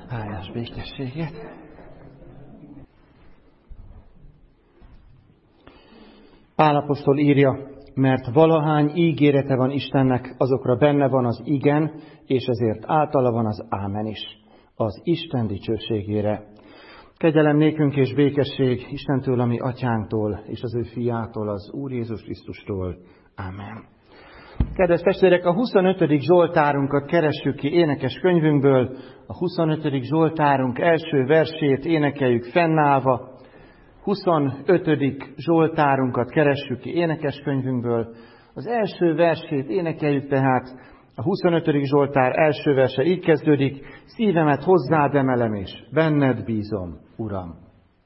Hálás békességet. Pál apostol írja, mert valahány ígérete van Istennek, azokra benne van az igen, és ezért általa van az ámen is, az Isten dicsőségére. Kegyelem nékünk és békesség Istentől, a mi atyánktól, és az ő fiától, az Úr Jézus Krisztustól. Ámen. Kedves testvérek, a 25. Zsoltárunkat keressük ki énekes könyvünkből. A 25. Zsoltárunk első versét énekeljük fennállva. 25. Zsoltárunkat keressük ki énekes könyvünkből. Az első versét énekeljük tehát. A 25. Zsoltár első verse így kezdődik. Szívemet hozzád emelem, és benned bízom, Uram.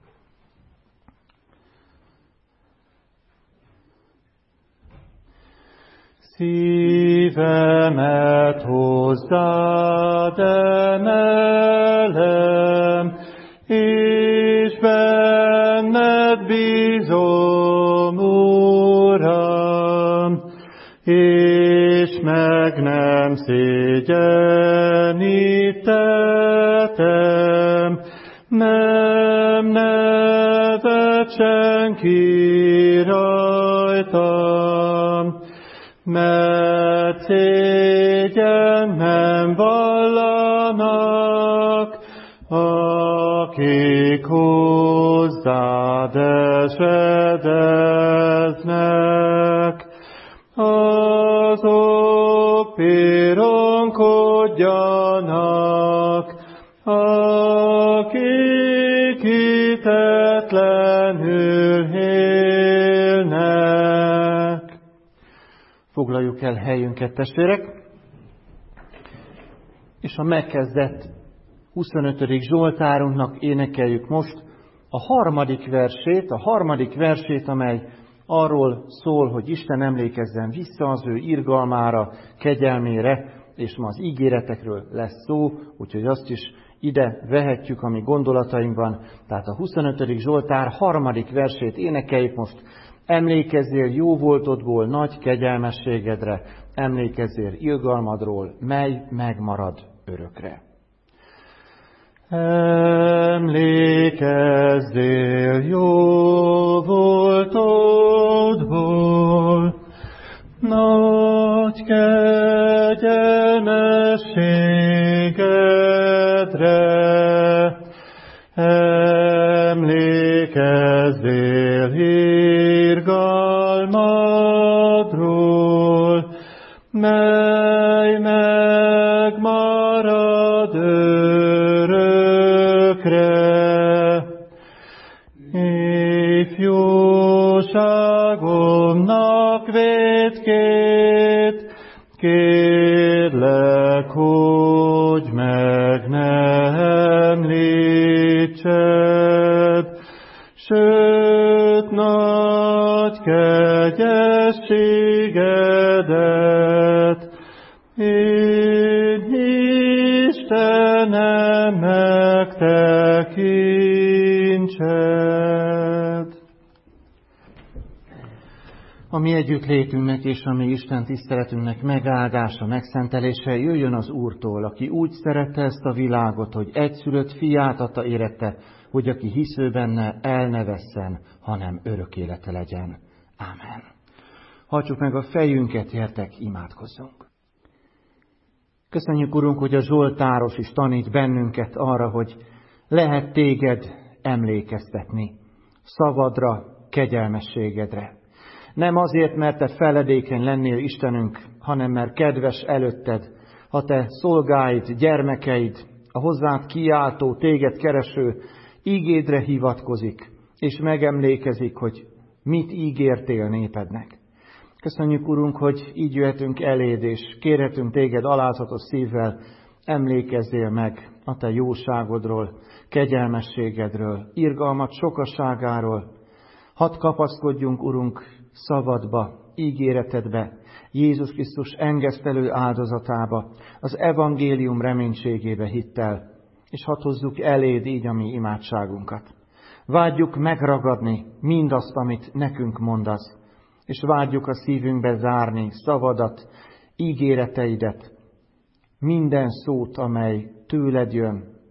Szívemet hozzád emelem, és benned bízom, Uram, és meg nem szégyenítettem, nem nevet senki rajtam, mert szégyen nem vallanak, akik hozzád esedeznek. Azok pironkodjanak, akik hitetlenül élnek. Foglaljuk el helyünket, testvérek, és a megkezdett 25. Zsoltárunknak énekeljük most a harmadik versét, amely arról szól, hogy Isten emlékezzen vissza az ő irgalmára, kegyelmére, és ma az ígéretekről lesz szó, úgyhogy azt is ide vehetjük a mi gondolatainkban. Tehát a 25. Zsoltár harmadik versét énekeljük most. Emlékezzél jó voltodból, nagy kegyelmességedre, emlékezzél irgalmadról, mely megmarad örökre. Emlékezzél jó voltodból, nagy kegyelmességedre, emlékezzél irgalmadról, mely megmarad örökre. Ifjúságomnak vétkét, kérlek, hogy meg ne említsed, sőt, nagy kegyességedet én Istenem megtekintsed. A mi együttlétünknek és a mi Isten tiszteletünknek megáldása, megszentelése jöjjön az Úrtól, aki úgy szerette ezt a világot, hogy egyszülött fiát adta érette, hogy aki hisző benne, el ne vesszen, hanem örök élete legyen. Ámen. Hajtsuk meg a fejünket, értek, imádkozzunk. Köszönjük, Urunk, hogy a Zsoltáros is tanít bennünket arra, hogy lehet téged emlékeztetni, szavadra, kegyelmességedre. Nem azért, mert te feledékeny lennél, Istenünk, hanem mert kedves előtted, ha te szolgáid, gyermekeid, a hozzád kiáltó, téged kereső ígédre hivatkozik, és megemlékezik, hogy mit ígértél népednek. Köszönjük, Urunk, hogy így jöhetünk eléd, és kérhetünk téged alázatos szívvel, emlékezzél meg a te jóságodról, kegyelmességedről, irgalmat sokasságáról. Hadd kapaszkodjunk, Urunk, szavadba, ígéretedbe, Jézus Krisztus engesztelő áldozatába, az evangélium reménységébe hittel, és hadd hozzuk eléd így a mi imádságunkat. Vágyjuk megragadni mindazt, amit nekünk mondasz, és vágyjuk a szívünkbe zárni szavadat, ígéreteidet, minden szót, amely tőled jön,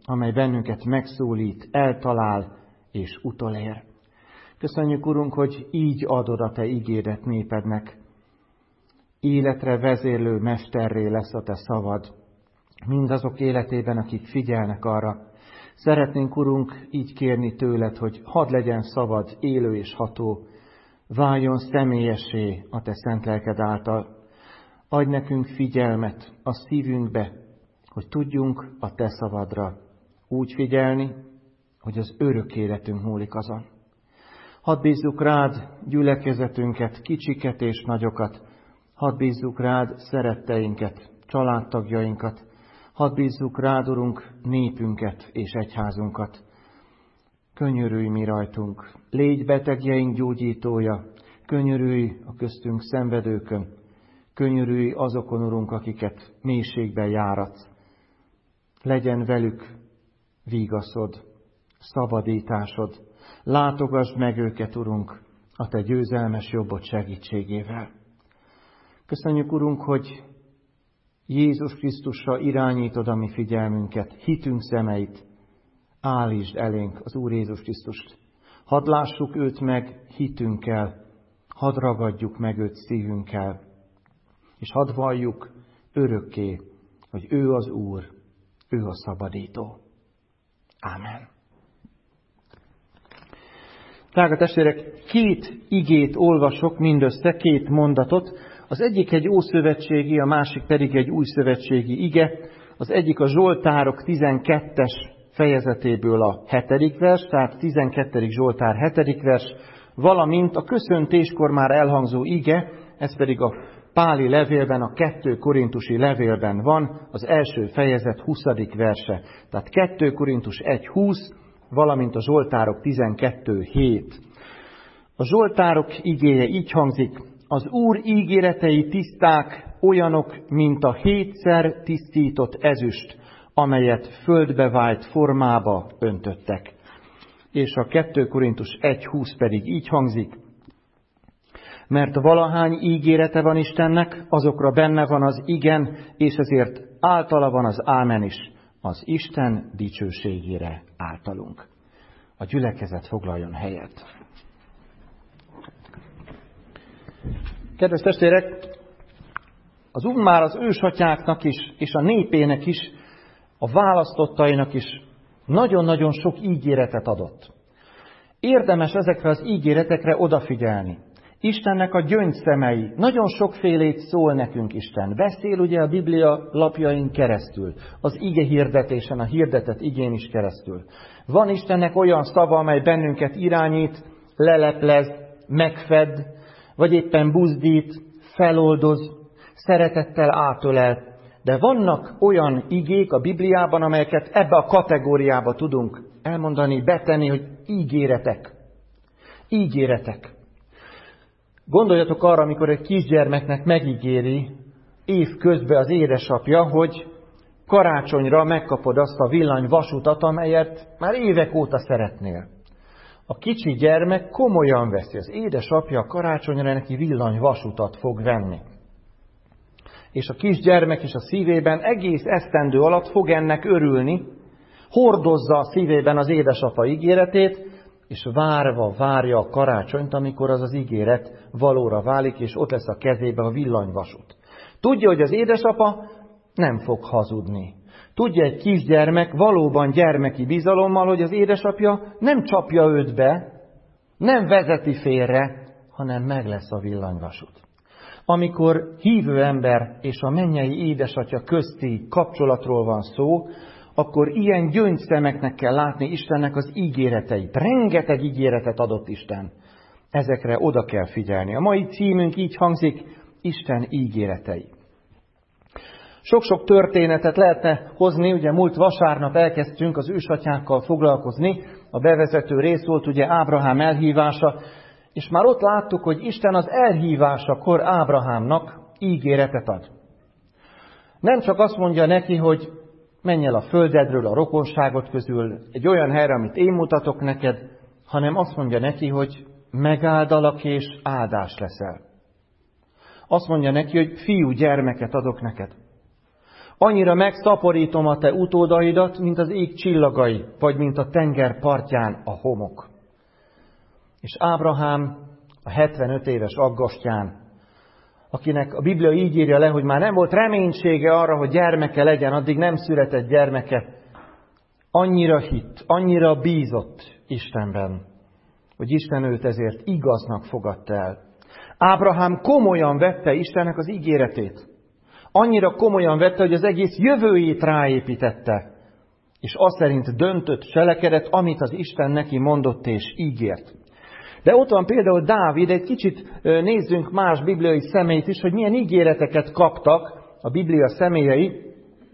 amely bennünket megszólít, eltalál és utolér. Köszönjük, Urunk, hogy így adod a Te igédet népednek. Életre vezérlő mesterré lesz a Te szavad, mindazok életében, akik figyelnek arra. Szeretnénk, Urunk, így kérni tőled, hogy hadd legyen szavad, élő és ható, váljon személyessé a Te szent lelked által. Adj nekünk figyelmet a szívünkbe, hogy tudjunk a Te szavadra úgy figyelni, hogy az örök életünk múlik azon. Hadd bízzuk rád gyülekezetünket, kicsiket és nagyokat, hadd bízzuk rád szeretteinket, családtagjainkat, hadd bízzuk rád, Urunk, népünket és egyházunkat. Könyörülj mi rajtunk, légy betegjeink gyógyítója, könyörülj a köztünk szenvedőkön, könyörülj azokon, Urunk, akiket mélységben járatsz. Legyen velük vigaszod, szabadításod, látogass meg őket, Urunk, a Te győzelmes jobbod segítségével. Köszönjük, Urunk, hogy Jézus Krisztusra irányítod a mi figyelmünket, hitünk szemeit. Állítsd elénk az Úr Jézus Krisztust. Hadd lássuk őt meg hitünkkel, hadd ragadjuk meg őt szívünkkel, és hadd valljuk örökké, hogy ő az Úr, ő a szabadító. Ámen. Drága testvérek, 2 igét olvasok, mindössze 2 mondatot. Az egyik egy ószövetségi, a másik pedig egy újszövetségi ige. Az egyik a Zsoltárok 12-es fejezetéből a 7. vers, tehát 12. Zsoltár 7. vers, valamint a köszöntéskor már elhangzó ige, ez pedig a Páli levélben, a 2 korintusi levélben van, az első fejezet 20. verse. Tehát 2 Korintus 1.20, valamint a Zsoltárok 12.7. A Zsoltárok igéje így hangzik: az Úr ígéretei tiszták, olyanok, mint a 7-szer tisztított ezüst, amelyet földbe vájt formába öntöttek. És a 2 Korintus 1.20 pedig így hangzik: mert valahány ígérete van Istennek, azokra benne van az igen, és ezért általa van az ámen is, az Isten dicsőségére általunk. A gyülekezet foglaljon helyet. Kedves testvérek, az Úr már az ősatyáknak is, és a népének is, a választottainak is nagyon-nagyon sok ígéretet adott. Érdemes ezekre az ígéretekre odafigyelni. Istennek a gyöngyszemei, nagyon sokfélét szól nekünk Isten. Beszél ugye a Biblia lapjain keresztül, az ige hirdetésen, a hirdetett igén is keresztül. Van Istennek olyan szava, amely bennünket irányít, leleplez, megfed, vagy éppen buzdít, feloldoz, szeretettel átölel. De vannak olyan igék a Bibliában, amelyeket ebbe a kategóriába tudunk elmondani, betenni, hogy ígéretek. Ígéretek. Gondoljatok arra, amikor egy kisgyermeknek megígéri év közben az édesapja, hogy karácsonyra megkapod azt a villanyvasutat, amelyet már évek óta szeretnél. A kicsi gyermek komolyan veszi, az édesapja karácsonyra neki villanyvasutat fog venni. És a kisgyermek is a szívében egész esztendő alatt fog ennek örülni, hordozza a szívében az édesapa ígéretét, és várva várja a karácsonyt, amikor az az ígéret valóra válik, és ott lesz a kezébe a villanyvasút. Tudja, hogy az édesapa nem fog hazudni. Tudja egy kisgyermek valóban gyermeki bizalommal, hogy az édesapja nem csapja őt be, nem vezeti félre, hanem meg lesz a villanyvasút. Amikor hívő ember és a mennyei édesatya közti kapcsolatról van szó, akkor ilyen gyöngyszemeknek kell látni Istennek az ígéreteit. Rengeteg ígéretet adott Isten. Ezekre oda kell figyelni. A mai címünk így hangzik: Isten ígéretei. Sok-sok történetet lehetne hozni, ugye múlt vasárnap elkezdtünk az ősatyákkal foglalkozni, a bevezető rész volt ugye Ábrahám elhívása, és már ott láttuk, hogy Isten az elhívásakor Ábrahámnak ígéretet ad. Nem csak azt mondja neki, hogy menj el a földedről, a rokonságot közül, egy olyan helyre, amit én mutatok neked, hanem azt mondja neki, hogy megáldalak és áldás leszel. Azt mondja neki, hogy fiú gyermeket adok neked. Annyira megszaporítom a te utódaidat, mint az ég csillagai, vagy mint a tenger partján a homok. És Ábrahám a 75 éves aggastyán, akinek a Biblia így írja le, hogy már nem volt reménysége arra, hogy gyermeke legyen, addig nem született gyermeke, annyira hitt, annyira bízott Istenben, hogy Isten őt ezért igaznak fogadta el. Ábrahám komolyan vette Istennek az ígéretét. Annyira komolyan vette, hogy az egész jövőjét ráépítette, és azt szerint döntött, cselekedett, amit az Isten neki mondott és ígért. De ott van például Dávid, egy kicsit nézzünk más bibliai személyt is, hogy milyen ígéreteket kaptak a Biblia személyei.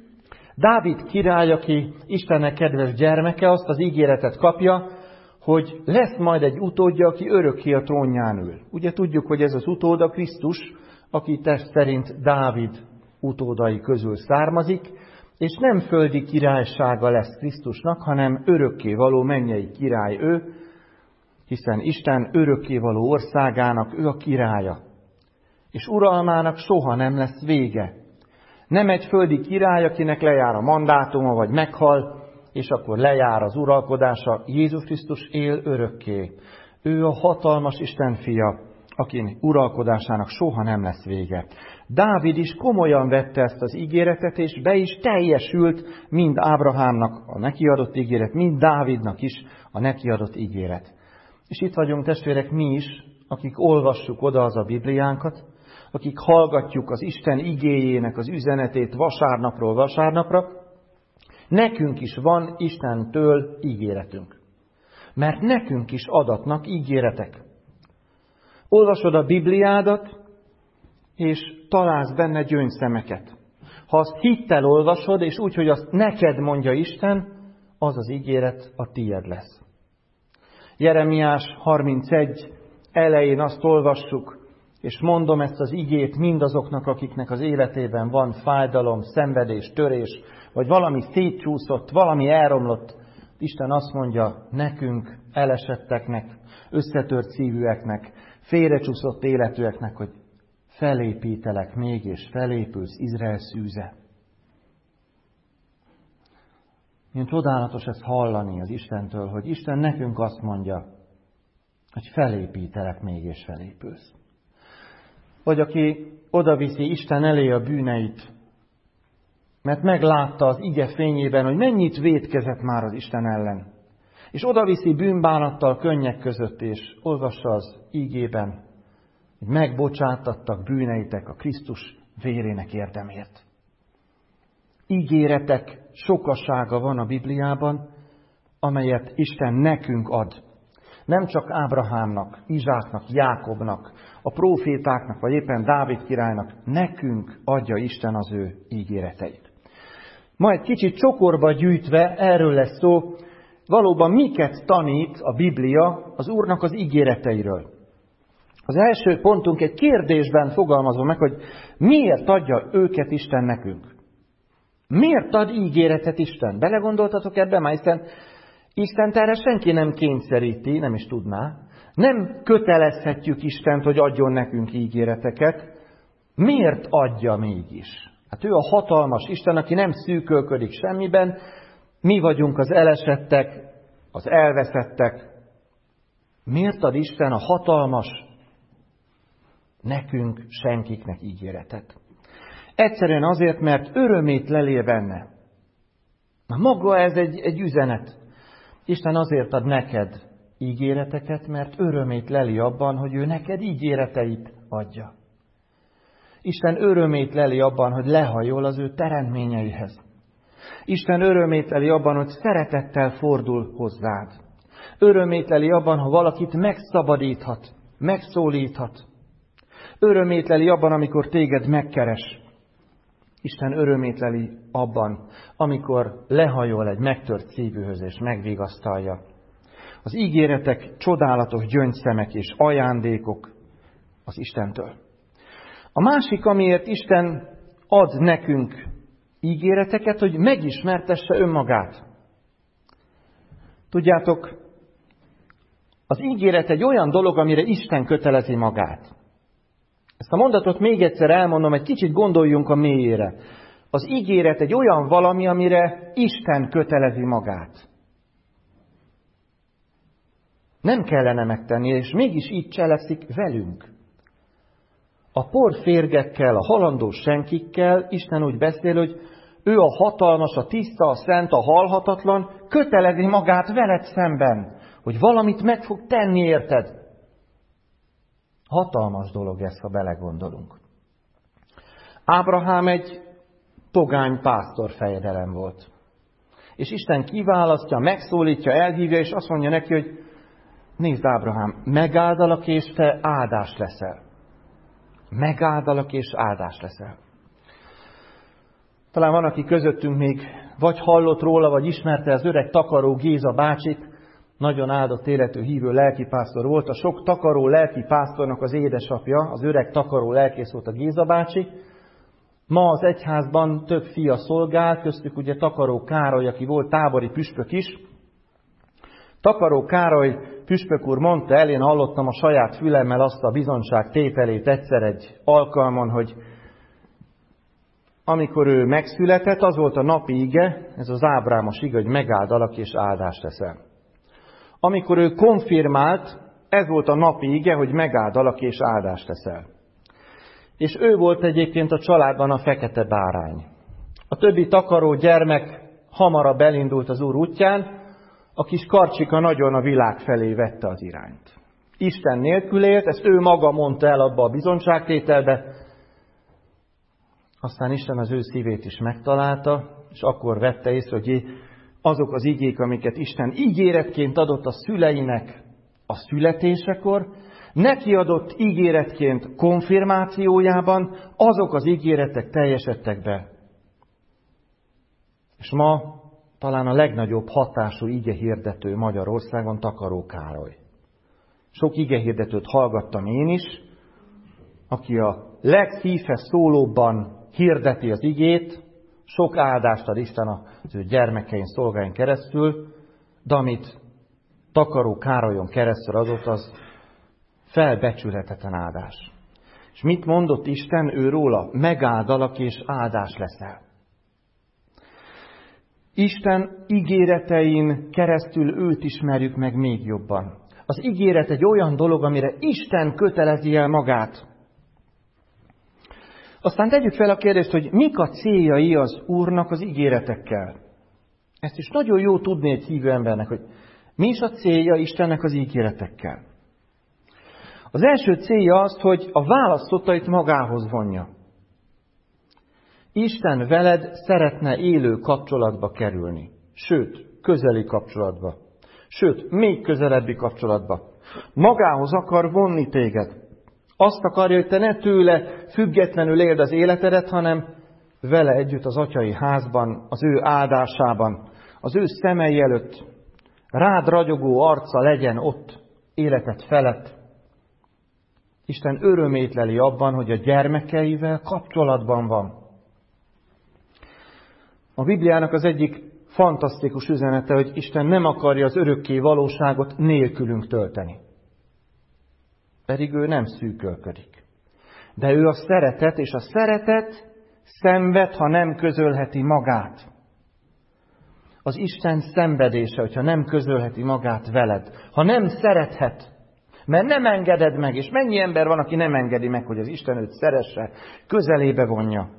Dávid király, aki Istennek kedves gyermeke, azt az ígéretet kapja, hogy lesz majd egy utódja, aki örökké a trónján ül. Ugye tudjuk, hogy ez az utóda Krisztus, aki test szerint Dávid utódai közül származik, és nem földi királysága lesz Krisztusnak, hanem örökkévaló mennyei király ő, hiszen Isten örökkévaló országának ő a királya, és uralmának soha nem lesz vége. Nem egy földi király, akinek lejár a mandátuma, vagy meghal, és akkor lejár az uralkodása. Jézus Krisztus él örökké. Ő a hatalmas Isten fia, akin uralkodásának soha nem lesz vége. Dávid is komolyan vette ezt az ígéretet, és be is teljesült mind Ábrahámnak a neki adott ígéret, mind Dávidnak is a neki adott ígéret. És itt vagyunk, testvérek, mi is, akik olvassuk oda az a Bibliánkat, akik hallgatjuk az Isten igéjének az üzenetét vasárnapról vasárnapra, nekünk is van Istentől ígéretünk. Mert nekünk is adatnak ígéretek. Olvasod a Bibliádat, és találsz benne gyöngyszemeket. Ha azt hittel olvasod, és úgy, hogy azt neked mondja Isten, az az ígéret a tied lesz. Jeremiás 31 elején azt olvassuk, és mondom ezt az igét mindazoknak, akiknek az életében van fájdalom, szenvedés, törés, vagy valami szétcsúszott, valami elromlott. Isten azt mondja nekünk, elesetteknek, összetört szívűeknek, félrecsúszott életűeknek, hogy felépítelek még, és felépülsz, Izrael szűze. Milyen csodálatos ezt hallani az Istentől, hogy Isten nekünk azt mondja, hogy felépítelek még, és felépülsz. Vagy aki odaviszi Isten elé a bűneit, mert meglátta az ige fényében, hogy mennyit vétkezett már az Isten ellen. És odaviszi bűnbánattal könnyek között, és olvassa az ígében, hogy megbocsátattak bűneitek a Krisztus vérének érdemért. Ígéretek sokasága van a Bibliában, amelyet Isten nekünk ad. Nem csak Ábrahámnak, Izsáknak, Jákobnak, a prófétáknak, vagy éppen Dávid királynak, nekünk adja Isten az ő ígéreteit. Ma egy kicsit csokorba gyűjtve erről lesz szó, valóban miket tanít a Biblia az Úrnak az ígéreteiről. Az első pontunk egy kérdésben fogalmazva meg, hogy miért adja őket Isten nekünk? Miért ad ígéretet Isten? Belegondoltatok ebbe már, hiszen Istent erre senki nem kényszeríti, nem is tudná. Nem kötelezhetjük Istent, hogy adjon nekünk ígéreteket. Miért adja mégis? Hát ő a hatalmas Isten, aki nem szűkölködik semmiben. Mi vagyunk az elesettek, az elveszettek. Miért ad Isten a hatalmas nekünk, senkiknek ígéretet? Egyszerűen azért, mert örömét lelél benne. Na maga ez egy üzenet. Isten azért ad neked ígéreteket, mert örömét leli abban, hogy ő neked ígéreteit adja. Isten örömét leli abban, hogy lehajol az ő teremtményeihez. Isten örömét leli abban, hogy szeretettel fordul hozzád. Örömét leli abban, ha valakit megszabadíthat, megszólíthat. Örömét leli abban, amikor téged megkeres. Isten örömét leli abban, amikor lehajol egy megtört szívűhöz és megvigasztalja. Az ígéretek csodálatos gyöngyszemek és ajándékok az Istentől. A másik, amiért Isten ad nekünk ígéreteket, hogy megismertesse önmagát. Tudjátok, az ígéret egy olyan dolog, amire Isten kötelezi magát. Ezt a mondatot még egyszer elmondom, egy kicsit gondoljunk a mélyére. Az ígéret egy olyan valami, amire Isten kötelezi magát. Nem kellene megtenni, és mégis így cselekszik velünk. A porférgekkel, a halandó senkikkel Isten úgy beszél, hogy ő a hatalmas, a tiszta, a szent, a halhatatlan, kötelezi magát veled szemben, hogy valamit meg fog tenni érted. Hatalmas dolog ez, ha belegondolunk. Ábrahám egy pogány pásztorfejedelem volt. És Isten kiválasztja, megszólítja, elhívja, és azt mondja neki, hogy nézd Ábrahám, megáldalak, és te áldás leszel. Megáldalak, és áldás leszel. Talán van, aki közöttünk még vagy hallott róla, vagy ismerte az öreg takaró Géza bácsit, nagyon áldott életű hívő lelkipásztor volt. A sok takaró lelkipásztornak az édesapja, az öreg takaró lelkész volt a Géza bácsi. Ma az egyházban több fia szolgál, köztük ugye Takaró Károly, aki volt tábori püspök is. Takaró Károly püspök úr mondta el, én hallottam a saját fülemmel azt a bizonyság tételét egyszer egy alkalmon, hogy amikor ő megszületett, az volt a napi ige, ez az ábrámos ige, hogy megáldalak és áldás leszel. Amikor ő konfirmált, ez volt a napi ige, hogy megáldalak és áldás leszel. És ő volt egyébként a családban a fekete bárány. A többi takaró gyermek hamarabb elindult az Úr útján, a kis Karcsika nagyon a világ felé vette az irányt. Isten nélkül élt, ezt ő maga mondta el abba a bizonyságtételbe, aztán Isten az ő szívét is megtalálta, és akkor vette észre, hogy azok az igék, amiket Isten ígéretként adott a szüleinek a születésekor, neki adott ígéretként konfirmációjában, azok az ígéretek teljesedtek be. És ma talán a legnagyobb hatású igehirdető Magyarországon Takaró Károly. Sok igehirdetőt hallgattam én is, aki a legszívhez szólóbban hirdeti az igét, sok áldást ad Isten az ő gyermekein, szolgáin keresztül, de amit Takaró Károlyon keresztül adott, az felbecsülhetetlen áldás. És mit mondott Isten ő róla? Megáldalak és áldás leszel. Isten ígéretein keresztül őt ismerjük meg még jobban. Az ígéret egy olyan dolog, amire Isten kötelezi el magát. Aztán tegyük fel a kérdést, hogy mik a céljai az Úrnak az ígéretekkel. Ezt is nagyon jó tudni egy hívő embernek, hogy mi is a célja Istennek az ígéretekkel. Az első célja az, hogy a választottait magához vonja. Isten veled szeretne élő kapcsolatba kerülni. Sőt, közeli kapcsolatba. Sőt, még közelebbi kapcsolatba. Magához akar vonni téged. Azt akarja, hogy te ne tőle függetlenül éld az életedet, hanem vele együtt az atyai házban, az ő áldásában, az ő szemei előtt, rád ragyogó arca legyen ott életed felett. Isten örömét leli abban, hogy a gyermekeivel kapcsolatban van. A Bibliának az egyik fantasztikus üzenete, hogy Isten nem akarja az örökké valóságot nélkülünk tölteni. Pedig ő nem szűkölködik. De ő a szeretet, és a szeretet szenved, ha nem közölheti magát. Az Isten szenvedése, hogyha nem közölheti magát veled, ha nem szerethet, mert nem engeded meg, és mennyi ember van, aki nem engedi meg, hogy az Isten őt szeresse, közelébe vonja.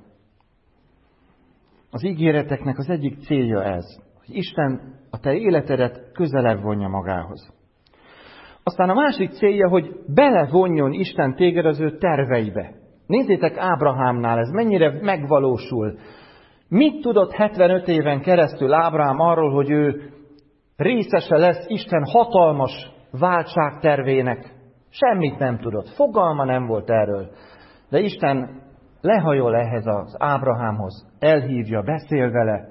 Az ígéreteknek az egyik célja ez, hogy Isten a te életedet közelebb vonja magához. Aztán a másik célja, hogy belevonjon Isten téged az ő terveibe. Nézzétek Ábrahámnál, ez mennyire megvalósul. Mit tudott 75 éven keresztül Ábrahám arról, hogy ő részese lesz Isten hatalmas váltságtervének? Semmit nem tudott, fogalma nem volt erről. De Isten lehajol ehhez az Ábrahámhoz, elhívja, beszél vele,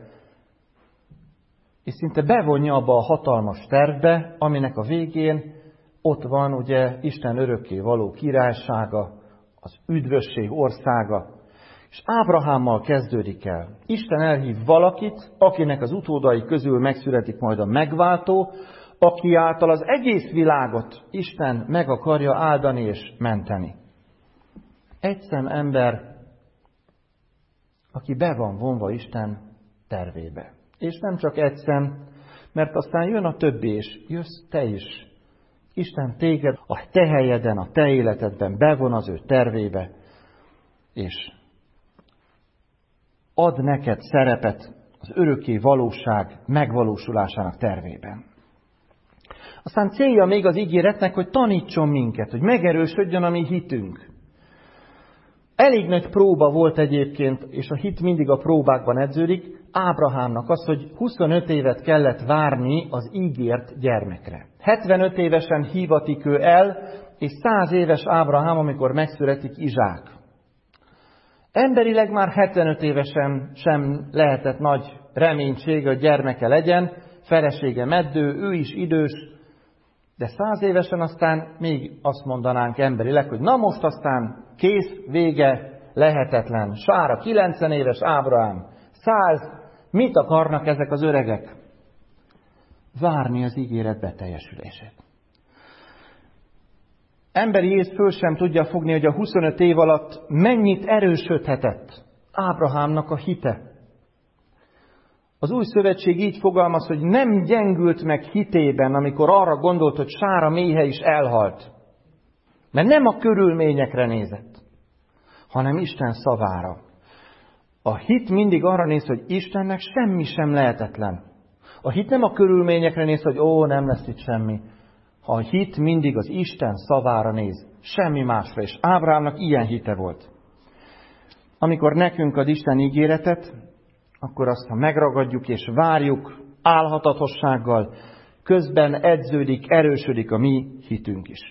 és szinte bevonja abba a hatalmas tervbe, aminek a végén ott van ugye Isten örökké való királysága, az üdvösség országa. És Ábrahámmal kezdődik el. Isten elhív valakit, akinek az utódai közül megszületik majd a megváltó, aki által az egész világot Isten meg akarja áldani és menteni. Egy szem ember aki be van vonva Isten tervébe. És nem csak egyszer, mert aztán jön a többi, és jössz te is. Isten téged a te helyeden, a te életedben bevon az ő tervébe, és ad neked szerepet az örökké valóság megvalósulásának tervében. Aztán célja még az ígéretnek, hogy tanítson minket, hogy megerősödjön a mi hitünk. Elég nagy próba volt egyébként, és a hit mindig a próbákban edződik, Ábrahámnak az, hogy 25 évet kellett várni az ígért gyermekre. 75 évesen hívatik ő el, és 100 éves Ábrahám, amikor megszületik Izsák. Emberileg már 75 évesen sem lehetett nagy reménység, hogy gyermeke legyen, felesége meddő, ő is idős, de 100 évesen aztán még azt mondanánk emberileg, hogy na most aztán kész, vége, lehetetlen. Sára 90 éves, Ábrahám 100, mit akarnak ezek az öregek? Várni az ígéret beteljesülését. Emberi ész föl sem tudja fogni, hogy a 25 év alatt mennyit erősödhetett Ábrahámnak a hite. Az Új Szövetség így fogalmaz, hogy nem gyengült meg hitében, amikor arra gondolt, hogy Sára méhe is elhalt. Mert nem a körülményekre nézett, hanem Isten szavára. A hit mindig arra néz, hogy Istennek semmi sem lehetetlen. A hit nem a körülményekre néz, hogy nem lesz itt semmi. A hit mindig az Isten szavára néz, semmi másra. És Ábrahámnak ilyen hite volt. Amikor nekünk ad Isten ígéretet, akkor azt, ha megragadjuk és várjuk álhatatossággal, közben edződik, erősödik a mi hitünk is.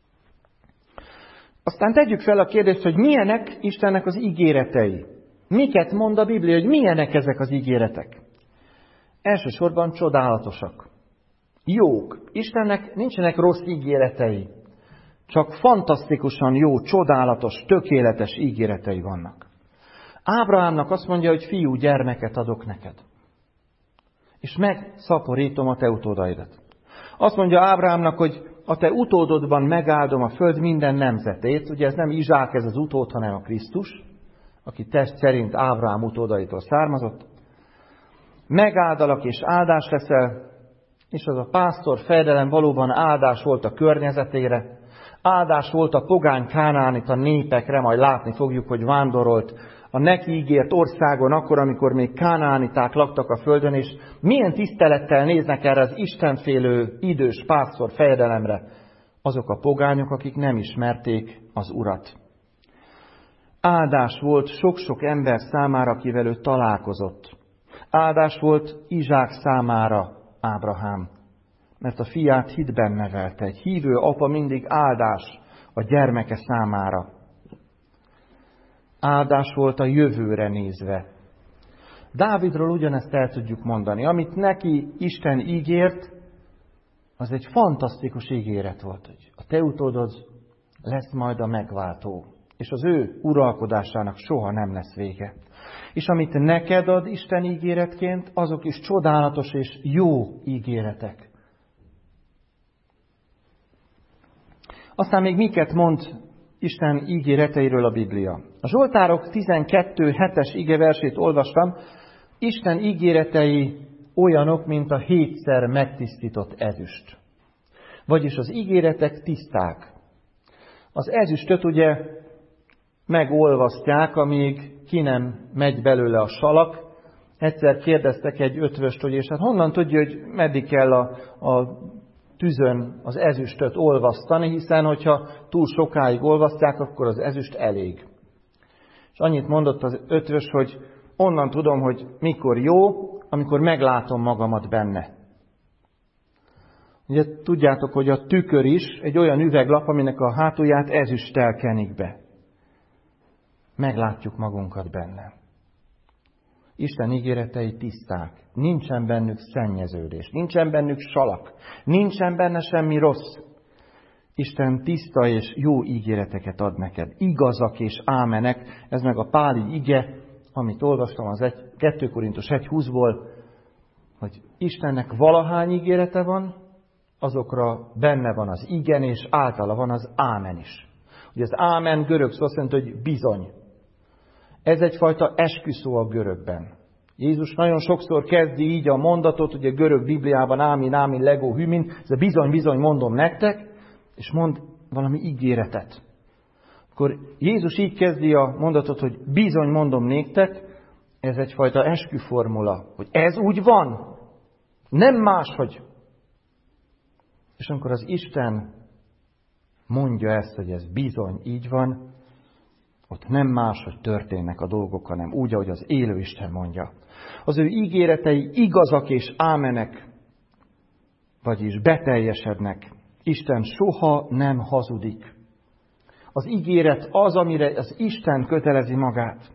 Aztán tegyük fel a kérdést, hogy milyenek Istennek az ígéretei. Miket mond a Biblia, hogy milyenek ezek az ígéretek? Elsősorban csodálatosak. Jók. Istennek nincsenek rossz ígéretei. Csak fantasztikusan jó, csodálatos, tökéletes ígéretei vannak. Ábrahámnak azt mondja, hogy fiú gyermeket adok neked. És megszaporítom a te utódaidat. Azt mondja Ábrahámnak, hogy a te utódodban megáldom a föld minden nemzetét. Ugye ez nem Izsák, ez az utód, hanem a Krisztus, aki test szerint Ábrahám utódaitól származott. Megáldalak és áldás leszel, és az a pásztor fejedelem valóban áldás volt a környezetére, áldás volt a pogány kánaánita népekre, majd látni fogjuk, hogy vándorolt a neki ígért országon akkor, amikor még kánaániták laktak a földön, és milyen tisztelettel néznek erre az istenfélő idős pásztor fejedelemre azok a pogányok, akik nem ismerték az Urat. Áldás volt sok-sok ember számára, akivel ő találkozott. Áldás volt Izsák számára Ábrahám, mert a fiát hitben nevelte. Egy hívő apa mindig áldás a gyermeke számára. Áldás volt a jövőre nézve. Dávidról ugyanezt el tudjuk mondani. Amit neki Isten ígért, az egy fantasztikus ígéret volt, hogy a te utódod lesz majd a megváltó, és az ő uralkodásának soha nem lesz vége. És amit neked ad Isten ígéretként, azok is csodálatos és jó ígéretek. Aztán még miket mond Isten ígéreteiről a Biblia? A Zsoltárok 12:7-es igeversét olvastam. Isten ígéretei olyanok, mint a 7-szer megtisztított ezüst. Vagyis az ígéretek tiszták. Az ezüstöt ugye megolvasztják, amíg ki nem megy belőle a salak. Egyszer kérdeztek egy ötvöst, hogy és hát honnan tudja, hogy meddig kell a tüzön az ezüstöt olvasztani, hiszen hogyha túl sokáig olvasztják, akkor az ezüst elég. És annyit mondott az ötvös, hogy onnan tudom, hogy mikor jó, amikor meglátom magamat benne. Ugye tudjátok, hogy a tükör is egy olyan üveglap, aminek a hátulját ezüsttel kenik be. Meglátjuk magunkat benne. Isten ígéretei tiszták. Nincsen bennük szennyeződés. Nincsen bennük salak. Nincsen benne semmi rossz. Isten tiszta és jó ígéreteket ad neked. Igazak és ámenek. Ez meg a páli ige, amit olvastam az 2 Korintus 1:20-ból, hogy Istennek valahány ígérete van, azokra benne van az igen, és általa van az ámen is. Ugye az ámen görög szó azt jelenti, hogy bizony. Ez egyfajta esküszó a görögben. Jézus nagyon sokszor kezdi így a mondatot, ugye a görög Bibliában ámin, ámin, legó, hümin, ez bizony, bizony mondom nektek, és mond valami ígéretet. Akkor Jézus így kezdi a mondatot, hogy bizony mondom néktek, ez egyfajta esküformula, hogy ez úgy van, nem máshogy. És amikor az Isten mondja ezt, hogy ez bizony így van, ott nem máshogy történnek a dolgok, hanem úgy, ahogy az élő Isten mondja. Az ő ígéretei igazak és ámenek, vagyis beteljesednek. Isten soha nem hazudik. Az ígéret az, amire az Isten kötelezi magát.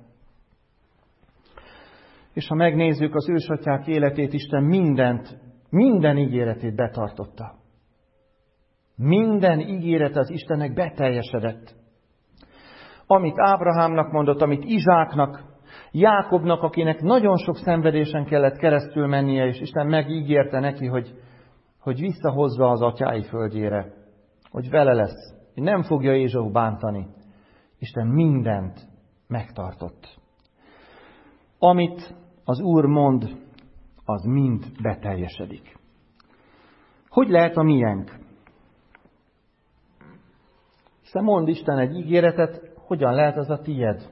És ha megnézzük az ősatyák életét, Isten minden ígéretét betartotta. Minden ígéret az Istennek beteljesedett. Amit Ábrahámnak mondott, amit Izsáknak, Jákobnak, akinek nagyon sok szenvedésen kellett keresztül mennie, és Isten megígérte neki, hogy visszahozza az atyái földjére, hogy vele lesz, hogy nem fogja Ézsau bántani. Isten mindent megtartott. Amit az Úr mond, az mind beteljesedik. Hogy lehet a miénk? Hiszen mond Isten egy ígéretet, hogyan lehet az a tied?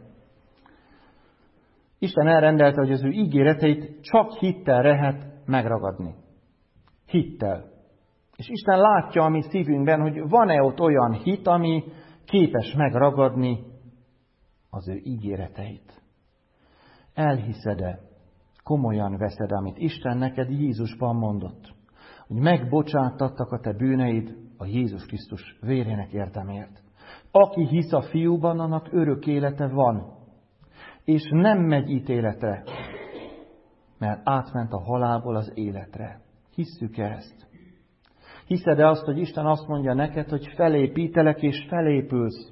Isten elrendelte, hogy az ő ígéreteit csak hittel lehet megragadni. Hittel. És Isten látja a mi szívünkben, hogy van-e ott olyan hit, ami képes megragadni az ő ígéreteit. Elhiszed-e, komolyan veszed, amit Isten neked Jézusban mondott, hogy megbocsátattak a te bűneid a Jézus Krisztus vérének érdemért. Aki hisz a Fiúban, annak örök élete van, és nem megy ítéletre, mert átment a halálból az életre. Hisszük ezt? Hiszed-e azt, hogy Isten azt mondja neked, hogy felépítelek és felépülsz?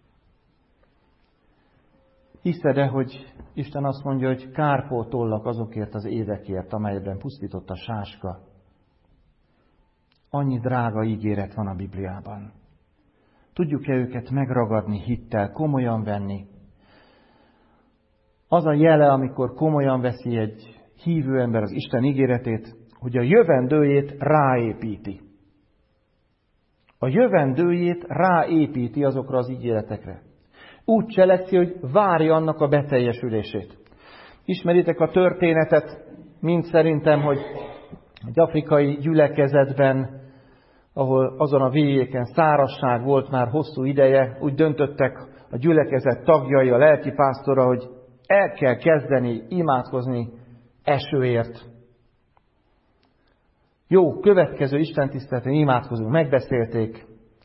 Hiszed-e, hogy Isten azt mondja, hogy kárpótollak azokért az évekért, amelyben pusztított a sáska? Annyi drága ígéret van a Bibliában. Tudjuk-e őket megragadni hittel, komolyan venni? Az a jele, amikor komolyan veszi egy hívő ember az Isten ígéretét, hogy a jövendőjét ráépíti. A jövendőjét ráépíti azokra az ígéretekre. Úgy cselekszi, hogy várja annak a beteljesülését. Ismeritek a történetet, mint szerintem, hogy egy afrikai gyülekezetben, ahol azon a vidéken szárazság volt már hosszú ideje, úgy döntöttek a gyülekezet tagjai, a lelkipásztora, hogy el kell kezdeni imádkozni esőért. Jó, következő istentiszteleten imádkozunk, megbeszélték.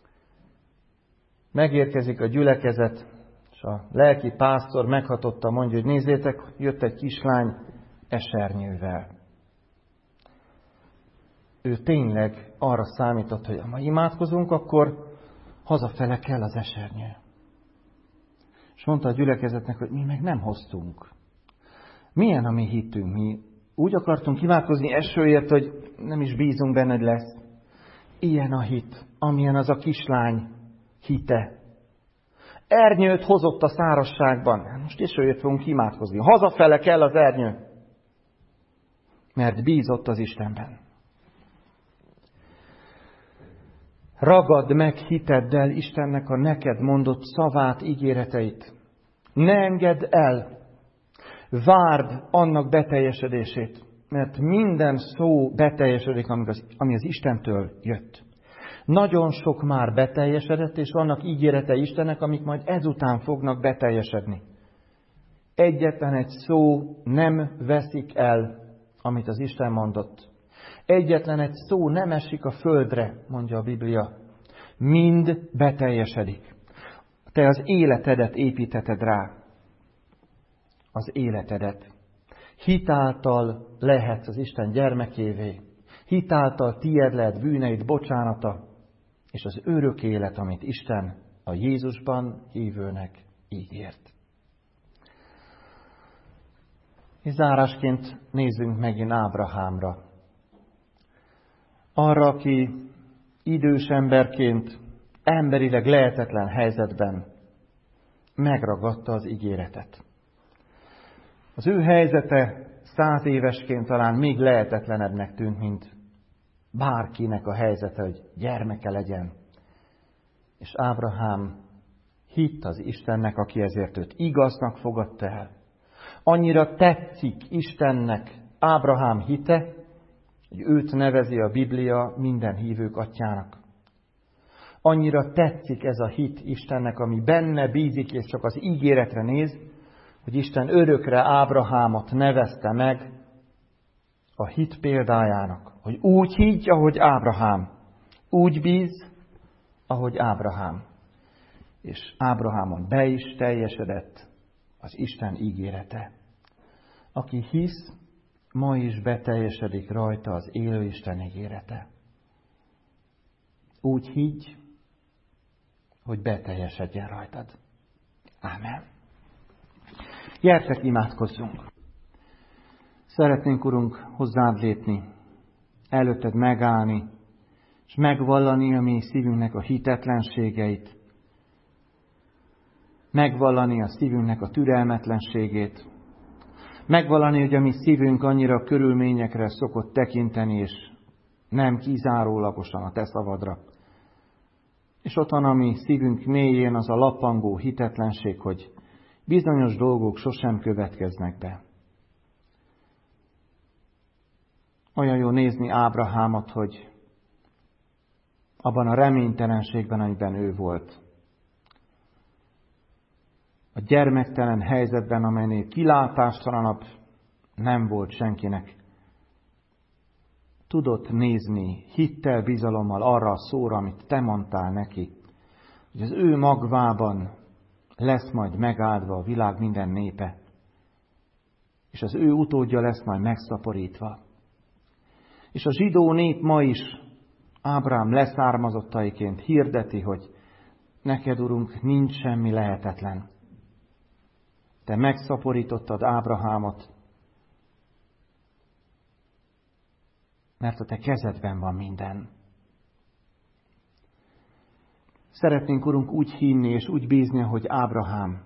Megérkezik a gyülekezet, és a lelki pásztor meghatotta, mondja, hogy nézzétek, jött egy kislány esernyővel. Ő tényleg arra számított, hogy ha imádkozunk, akkor hazafele kell az esernyő. És mondta a gyülekezetnek, hogy mi meg nem hoztunk. Milyen a mi hitünk? Mi úgy akartunk imádkozni esőért, hogy nem is bízunk benne, hogy lesz. Ilyen a hit, amilyen az a kislány hite. Ernyőt hozott a szárazságban. Most esőért fogunk imádkozni. Hazafele kell az ernyő. Mert bízott az Istenben. Ragadd meg hiteddel Istennek a neked mondott szavát, ígéreteit. Ne engedd el. Várd annak beteljesedését. Mert minden szó beteljesedik, ami az Istentől jött. Nagyon sok már beteljesedett, és vannak ígéretei Istennek, amik majd ezután fognak beteljesedni. Egyetlen egy szó nem veszik el, amit az Isten mondott. Egyetlen egy szó nem esik a földre, mondja a Biblia. Mind beteljesedik. Te az életedet építheted rá. Az életedet. Hitáltal lehetsz az Isten gyermekévé. Hitáltal tied lehet bűneid bocsánata, és az örök élet, amit Isten a Jézusban hívőnek ígért. És zárásként nézzünk megint Ábrahámra. Arra, aki idős emberként, emberileg lehetetlen helyzetben megragadta az ígéretet. Az ő helyzete 100 évesként talán még lehetetlenebbnek tűnt, mint bárkinek a helyzete, hogy gyermeke legyen. És Ábrahám hitt az Istennek, aki ezért őt igaznak fogadta el. Annyira tetszik Istennek Ábrahám hite, hogy őt nevezi a Biblia minden hívők atyjának. Annyira tetszik ez a hit Istennek, ami benne bízik, és csak az ígéretre néz, hogy Isten örökre Ábrahámot nevezte meg a hit példájának. Hogy úgy higgy, ahogy Ábrahám. Úgy bíz, ahogy Ábrahám. És Ábrahámon be is teljesedett az Isten ígérete. Aki hisz, ma is beteljesedik rajta az élő Isten ígérete. Úgy higgy, hogy beteljesedjen rajtad. Ámen. Gyertek, imádkozzunk! Szeretnénk, Urunk, hozzád lépni, előtted megállni, és megvallani a mi szívünknek a hitetlenségeit, megvallani a szívünknek a türelmetlenségét, megvallani, hogy a mi szívünk annyira körülményekre szokott tekinteni, és nem kizárólagosan a te szavadra. És ott van a mi szívünk mélyén az a lappangó hitetlenség, hogy bizonyos dolgok sosem következnek be. Olyan jó nézni Ábrahámot, hogy abban a reménytelenségben, amiben ő volt. A gyermektelen helyzetben, amelynél kilátástalanabb nem volt senkinek. Tudott nézni hittel, bizalommal arra a szóra, amit te mondtál neki, hogy az ő magvában lesz majd megáldva a világ minden népe, és az ő utódja lesz majd megszaporítva. És a zsidó nép ma is Ábrahám leszármazottaiként hirdeti, hogy neked, Urunk, nincs semmi lehetetlen. Te megszaporítottad Ábrahámot, mert a te kezedben van minden. Szeretnénk, Urunk, úgy hinni és úgy bízni, hogy Ábrahám.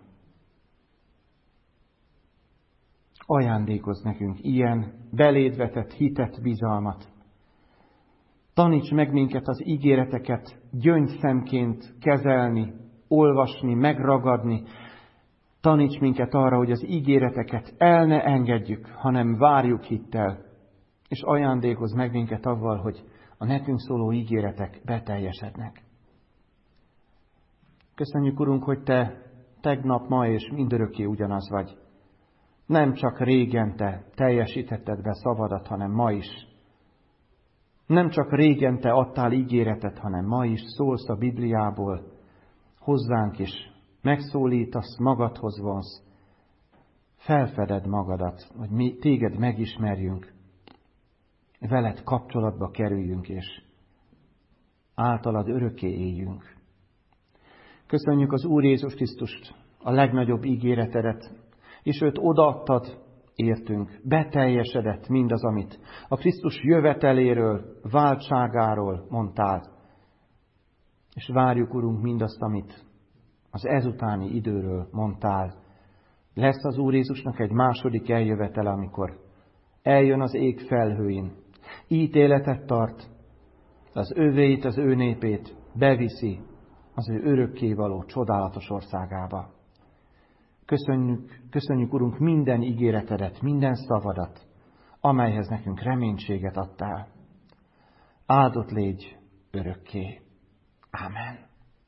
Ajándékozz nekünk ilyen beléd vetett hitet, bizalmat. Taníts meg minket az ígéreteket gyöngyszemként kezelni, olvasni, megragadni. Taníts minket arra, hogy az ígéreteket el ne engedjük, hanem várjuk hittel. És ajándékozz meg minket avval, hogy a nekünk szóló ígéretek beteljesednek. Köszönjük, Urunk, hogy te tegnap, ma és mindörökké ugyanaz vagy. Nem csak régen te teljesítetted be szavadat, hanem ma is. Nem csak régen te adtál ígéretet, hanem ma is szólsz a Bibliából hozzánk is. Megszólítasz, magadhoz vonsz. Felfeded magadat, hogy mi téged megismerjünk. Veled kapcsolatba kerüljünk, és általad örökké éljünk. Köszönjük az Úr Jézus Krisztust, a legnagyobb ígéretedet, és őt odaadtad, értünk, beteljesedett mindaz, amit a Krisztus jöveteléről, váltságáról mondtál. És várjuk, Urunk, mindazt, amit az ezutáni időről mondtál. Lesz az Úr Jézusnak egy második eljövetele, amikor eljön az ég felhőin, ítéletet tart, az övéit, az ő népét beviszi az ő örökkévaló csodálatos országába. Köszönjük, Urunk, minden ígéretedet, minden szavadat, amelyhez nekünk reménységet adtál. Áldott légy örökké. Ámen.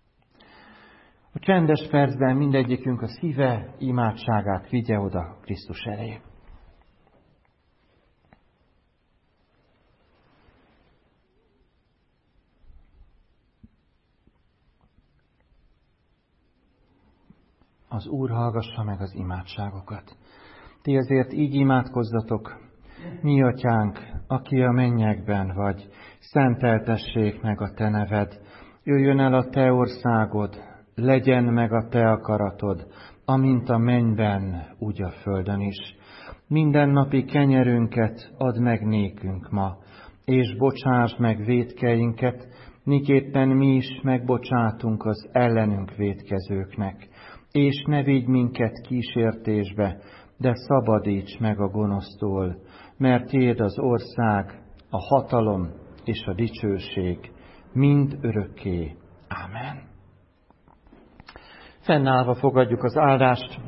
A csendes percben mindegyikünk a szíve imádságát vigye oda Krisztus elé. Az Úr hallgassa meg az imádságokat. Ti azért így imádkozzatok: mi atyánk, aki a mennyekben vagy, szenteltessék meg a te neved, jöjjön el a te országod, legyen meg a te akaratod, amint a mennyben, úgy a földön is. Mindennapi kenyerünket add meg nékünk ma, és bocsásd meg vétkeinket, miképpen mi is megbocsátunk az ellenünk vétkezőknek. És ne vigy minket kísértésbe, de szabadíts meg a gonosztól, mert tiéd az ország, a hatalom és a dicsőség mind örökké. Ámen. Fennállva fogadjuk az áldást.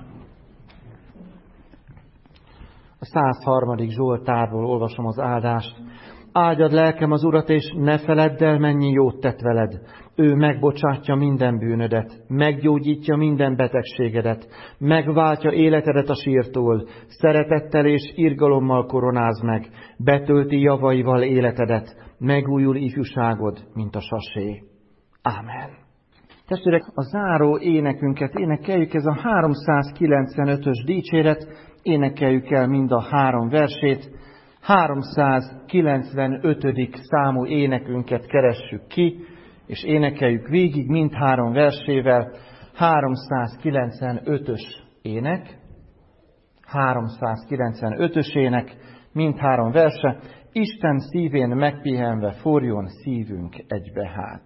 A 103. Zsoltárból olvasom az áldást. Áldjad lelkem az Urat, és ne feledd el, mennyi jót tett veled. Ő megbocsátja minden bűnödet, meggyógyítja minden betegségedet, megváltja életedet a sírtól, szeretettel és irgalommal koronáz meg, betölti javaival életedet, megújul ifjúságod, mint a sasé. Ámen. Testvérek, a záró énekünket énekeljük, ez a 395-ös dicséret, énekeljük el mind a 3 versét, 395. számú énekünket keressük ki, és énekeljük végig mindhárom versével. 395-ös ének, 395-ös ének, mindhárom verse. Isten szívén megpihenve forjon szívünk egybe hát.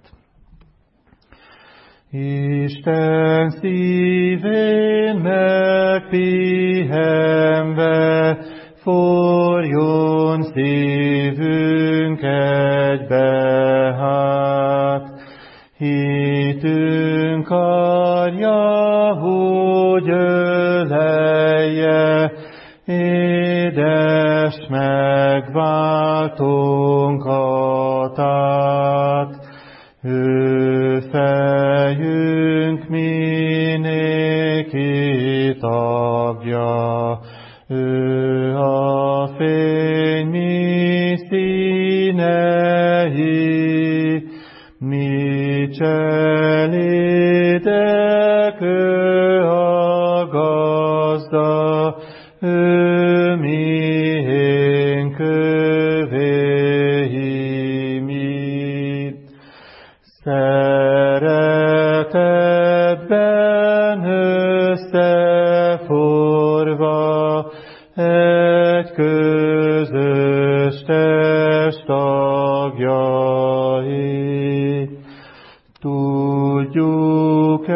Isten szívén megpihenve forjon szívünk egybe hát. Hitünk karja, hogy ölelje, édes megváltónkat. Ő fejünk minéki tagja, ő a fény mi színei, mi cselédek, ő a gazda, ő miénk, övéi mi. Szeretetben összeforva, egy közös test tagjai. Tudjuk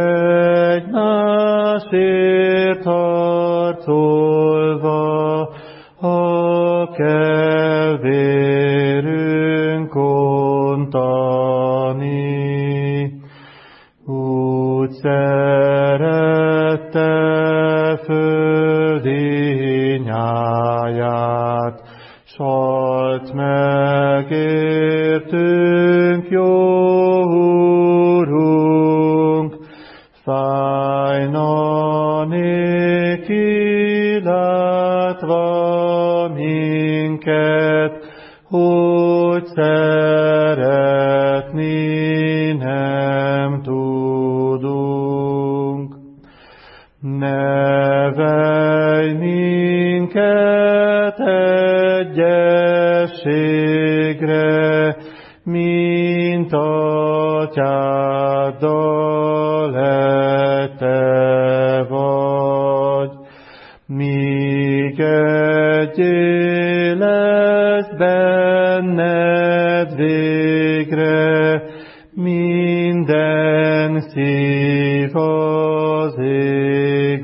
egymásért harcolva, ha kell vérünk ontani. Úgy szerette földi nyáját, salt megértünk, jó Urunk, fájna néki látva minket, hogy szeretni nem tudunk. Nevelj minket egyességre, mint atyáddal egy te vagy. Míg egyé lesz benned végre, minden szív az ég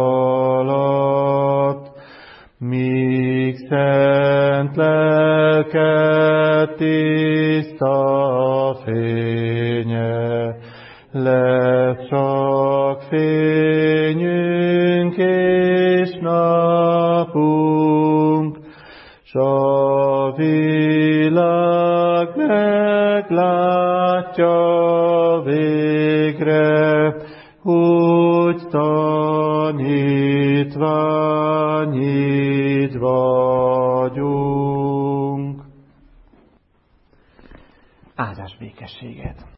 alatt. Míg szent lelked tiszta fénye, lesz csak fényünk és napunk, s a világ meglátja végre, hogy tanítványid vagyunk. Áldás békességet!